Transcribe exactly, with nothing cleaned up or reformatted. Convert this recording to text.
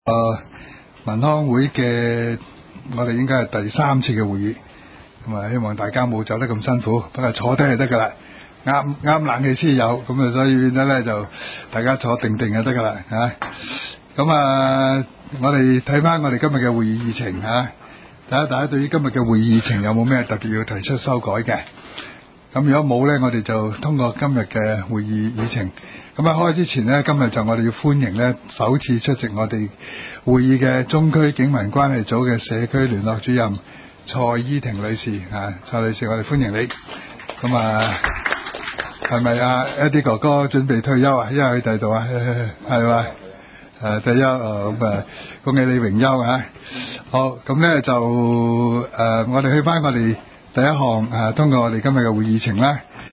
誒，民康會嘅我哋應該係第三次嘅會議，咁啊希望大家冇走得咁辛苦，不過坐低就得噶啦，啱啱冷氣先有，咁啊所以變咗咧就大家坐定定就得噶啦吓。咁啊，我哋睇翻我哋今日嘅會議議程吓，睇下大家對於今日嘅會議議程有冇咩特別要提出修改嘅？咁如果冇咧，我哋就通過今日嘅會議議程。咁喺開之前呢，今日就我哋要歡迎呢首次出席我哋會議嘅中區警民關係組嘅社區聯絡主任蔡依婷女士啊，蔡女士，我哋歡迎你。咁啊，係咪啊 Eddie 哥哥準備退休啊？因為佢第度啊，係嘛？誒退休啊，咁啊，恭喜你榮休啊！好，咁咧就誒、呃，我哋去翻我哋第一項誒、啊，通過我哋今日嘅會議程啦。